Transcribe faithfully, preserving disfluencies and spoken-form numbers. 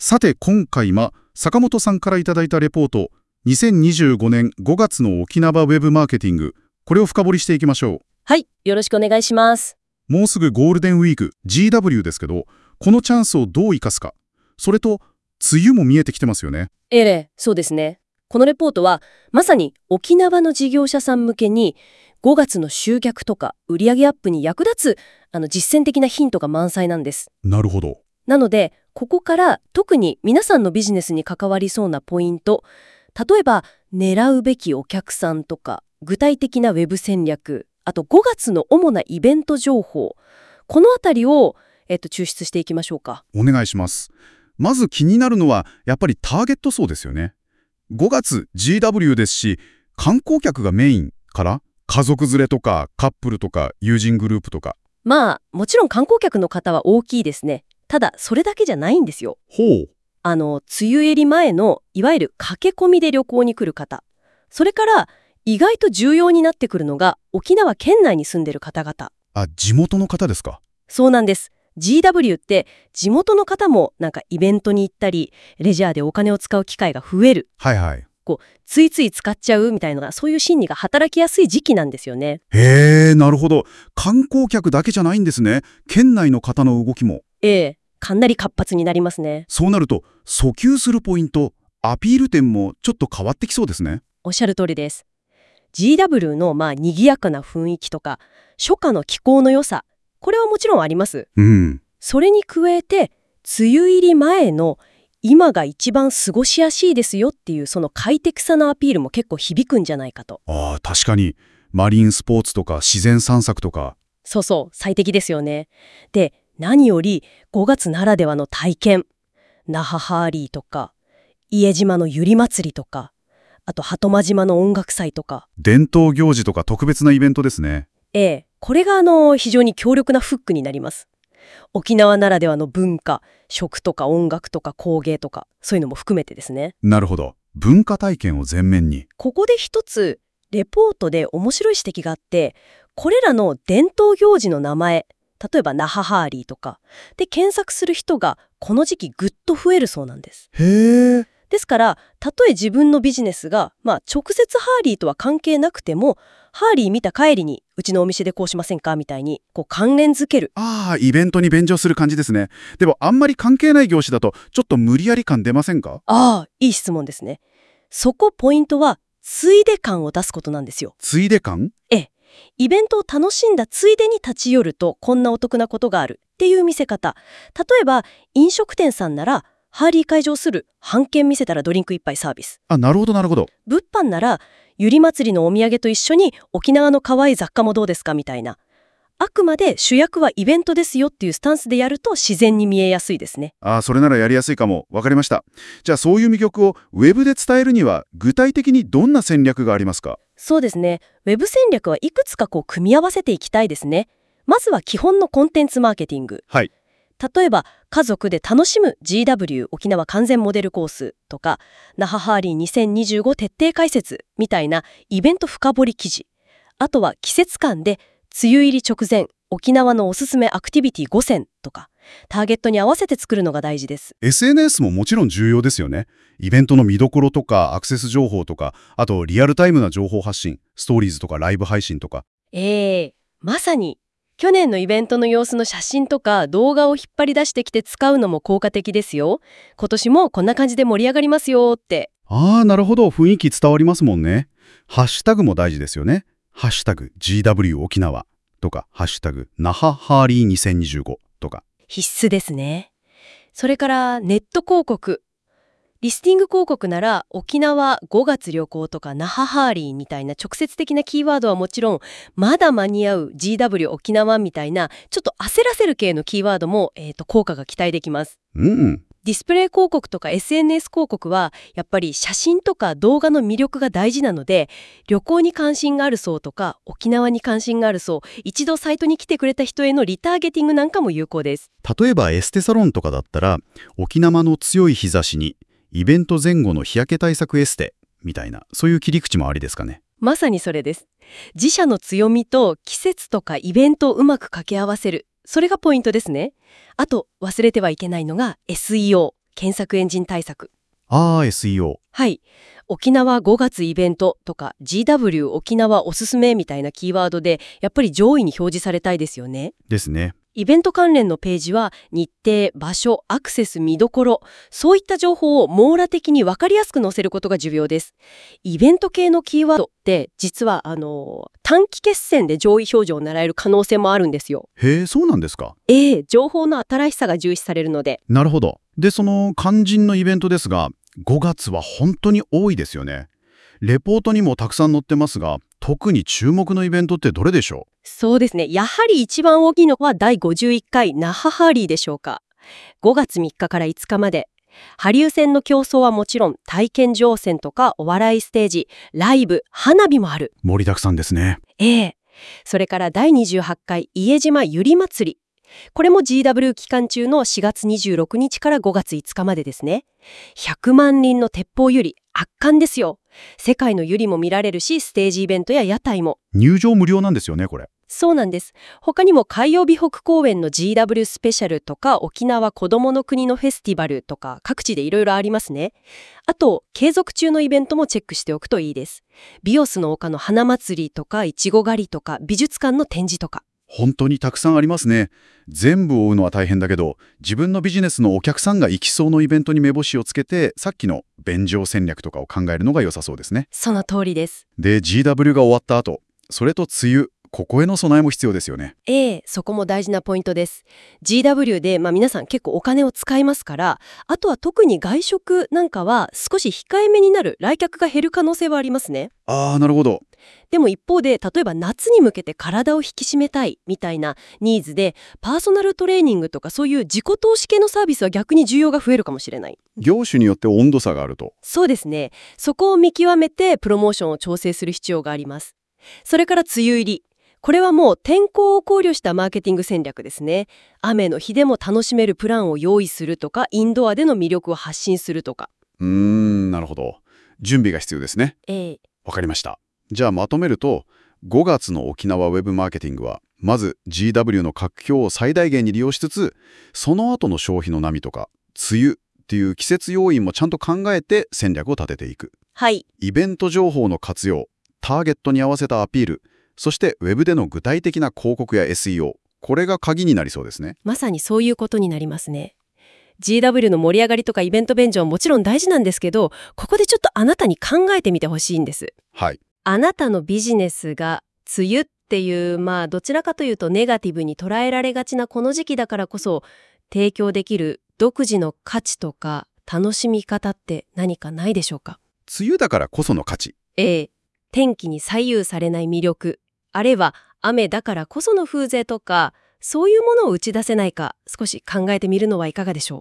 さて今回は坂本さんからいただいたレポートにせんにじゅうごねんごがつの沖縄ウェブマーケティング、これを深掘りしていきましょう。 はい、よろしくお願いします。 もうすぐゴールデンウィーク ジーダブリュー ですけど、このチャンスをどう生かすか、それと梅雨も見えてきてますよね。 ええ、そうですね。このレポートはまさに沖縄の事業者さん向けにごがつの集客とか売上アップに役立つあの実践的なヒントが満載なんです。 なるほど。 なのでここから特に皆さんのビジネスに関わりそうなポイント、例えば狙うべきお客さんとか具体的なウェブ戦略、あとごがつの主なイベント情報、このあたりを、えっと、抽出していきましょうか。 お願いします。まず気になるのはやっぱりターゲット層ですよね。ごがつ ジーダブリュー ですし、観光客がメインから家族連れとかカップルとか友人グループとか。 まあもちろん観光客の方は大きいですね。ただそれだけじゃないんですよ。 ほう。 あの梅雨入り前のいわゆる駆け込みで旅行に来る方、それから意外と重要になってくるのが沖縄県内に住んでる方々。 あ、地元の方ですか。 そうなんです。 ジーダブリュー って地元の方もなんかイベントに行ったりレジャーでお金を使う機会が増える、 はいはい。 こうついつい使っちゃうみたいな、そういう心理が働きやすい時期なんですよね。 へえ、なるほど。観光客だけじゃないんですね。県内の方の動きも。 ええ、かなり活発になりますね。 そうなると訴求するポイント、アピール点もちょっと変わってきそうですね。 おっしゃる通りです。 ジーダブリュー のまあ賑やかな雰囲気とか初夏の気候の良さ、これはもちろんあります。 うん。 それに加えて梅雨入り前の今が一番過ごしやすいですよっていうその快適さのアピールも結構響くんじゃないかと。 ああ、確かにマリンスポーツとか自然散策とか。 そうそう、最適ですよね。で、何よりごがつならではの体験、那覇ハーリーとか伊江島のゆり祭りとか、あと鳩間島の音楽祭とか、 伝統行事とか特別なイベントですね。 ええ、これがあの非常に強力なフックになります。沖縄ならではの文化、食とか音楽とか工芸とか、そういうのも含めてですね。 なるほど。文化体験を前面に。 ここで一つレポートで面白い指摘があって、これらの伝統行事の名前、例えば那覇ハーリーとかで検索する人がこの時期ぐっと増えるそうなんです。 へえ。 ですからたとえ自分のビジネスが、まあ、直接ハーリーとは関係なくても、ハーリー見た帰りにうちのお店でこうしませんかみたいにこう関連づける。 ああ、イベントに便乗する感じですね。でもあんまり関係ない業種だとちょっと無理やり感出ませんか？ ああ、いい質問ですね。そこポイントはついで感を出すことなんですよ。 ついで感？ ええ、イベントを楽しんだついでに立ち寄るとこんなお得なことがあるっていう見せ方。例えば飲食店さんならハーリー会場する半券見せたらドリンク一杯サービス。 あ、なるほどなるほど。 物販ならゆり祭りのお土産と一緒に沖縄の可愛い雑貨もどうですかみたいな。あくまで主役はイベントですよっていうスタンスでやると自然に見えやすいですね。 ああ、それならやりやすいかも。わかりました。じゃあそういう魅力をウェブで伝えるには具体的にどんな戦略がありますか？ そうですね。ウェブ戦略はいくつかこう組み合わせていきたいですね。まずは基本のコンテンツマーケティング。 はい。 例えば家族で楽しむ ジーダブリュー 沖縄完全モデルコースとか那覇ハーリーにせんにじゅうご徹底解説みたいなイベント深掘り記事。あとは季節感で梅雨入り直前沖縄のおすすめアクティビティごせんとか、ターゲットに合わせて作るのが大事です。 エスエヌエス ももちろん重要ですよね。イベントの見どころとかアクセス情報とか、あとリアルタイムな情報発信、ストーリーズとかライブ配信とか。 ええ、まさに去年のイベントの様子の写真とか動画を引っ張り出してきて使うのも効果的ですよ。今年もこんな感じで盛り上がりますよって。 ああ、なるほど。雰囲気伝わりますもんね。ハッシュタグも大事ですよね。ハッシュタグ ジーダブリュー 沖縄とか、ハッシュタグ那覇ハーリーにせんにじゅうごとか。 必須ですね。それからネット広告。リスティング広告なら沖縄ごがつ旅行とか那覇ハーリーみたいな直接的なキーワードはもちろん、まだ間に合う ジーダブリュー 沖縄みたいなちょっと焦らせる系のキーワードも、えーと、効果が期待できます。 うんうん。 ディスプレイ広告とか エスエヌエス 広告はやっぱり写真とか動画の魅力が大事なので、旅行に関心がある層とか沖縄に関心がある層、一度サイトに来てくれた人へのリターゲティングなんかも有効です。 例えばエステサロンとかだったら、沖縄の強い日差しにイベント前後の日焼け対策エステみたいな、そういう切り口もありですかね。 まさにそれです。自社の強みと季節とかイベントをうまく掛け合わせる、それがポイントですね。あと忘れてはいけないのが エスイーオー、 検索エンジン対策。 あー エスイーオー。 はい。沖縄ごがつイベントとか ジーダブリュー 沖縄おすすめみたいなキーワードでやっぱり上位に表示されたいですよね。 ですね。 イベント関連のページは日程、場所、アクセス、見どころ、そういった情報を網羅的に分かりやすく載せることが重要です。イベント系のキーワードって実はあの短期決戦で上位表示を狙える可能性もあるんですよ。 へえ、そうなんですか。 ええ、情報の新しさが重視されるので。 なるほど。で、その肝心のイベントですが、ごがつは本当に多いですよね。レポートにもたくさん載ってますが、特に注目のイベントってどれでしょう？ そうですね。やはり一番大きいのはだいごじゅういっかい那覇ハーリーでしょうか。ごがつみっかからいつかまで。羽生線の競争はもちろん体験乗船とかお笑いステージ、ライブ、花火もある。 盛りだくさんですね。 ええ。それからだいにじゅうはちかい家島ゆり祭り。これも ジーダブリュー 期間中のしがつにじゅうろくにちからごがついつかまでですね。ひゃくまんりんの鉄砲ゆり、圧巻ですよ。世界のゆりも見られるし、ステージイベントや屋台も。 入場無料なんですよね、これ。 そうなんです。他にも海洋美北公園の ジーダブリュー スペシャルとか沖縄こどもの国のフェスティバルとか各地でいろいろありますね。あと、継続中のイベントもチェックしておくといいです。ビオスの丘の花祭りとかいちご狩りとか美術館の展示とか。 本当にたくさんありますね。全部追うのは大変だけど、自分のビジネスのお客さんが行きそうのイベントに目星をつけて、さっきの便乗戦略とかを考えるのが良さそうですね。 その通りです。 で、ジーダブリュー が終わった後、それと梅雨、ここへの備えも必要ですよね。 ええ、そこも大事なポイントです。ジーダブリュー で、まあ、皆さん結構お金を使いますから、あとは特に外食なんかは少し控えめになる、来客が減る可能性はありますね。 あー、なるほど。 でも一方で、例えば夏に向けて体を引き締めたいみたいなニーズで、パーソナルトレーニングとかそういう自己投資系のサービスは逆に需要が増えるかもしれない。 業種によって温度差があると。 そうですね。そこを見極めてプロモーションを調整する必要があります。それから梅雨入り。これはもう天候を考慮したマーケティング戦略ですね。雨の日でも楽しめるプランを用意するとか、インドアでの魅力を発信するとか。 うーん、なるほど。準備が必要ですね。 ええ。 わかりました。じゃあまとめると、ごがつの沖縄ウェブマーケティングは、まず ジーダブリュー の活況を最大限に利用しつつ、その後の消費の波とか、梅雨っていう季節要因もちゃんと考えて戦略を立てていく。 はい。 イベント情報の活用、ターゲットに合わせたアピール、そしてウェブでの具体的な広告や エスイーオー、これが鍵になりそうですね。 まさにそういうことになりますね。ジーダブリュー の盛り上がりとかイベント便乗はもちろん大事なんですけど、ここでちょっとあなたに考えてみてほしいんです。 はい。 あなたのビジネスが梅雨っていう、まあどちらかというとネガティブに捉えられがちなこの時期だからこそ、提供できる独自の価値とか楽しみ方って何かないでしょうか？ 梅雨だからこその価値。 ええ、天気に左右されない魅力、あるいは雨だからこその風情とか、そういうものを打ち出せないか少し考えてみるのはいかがでしょう？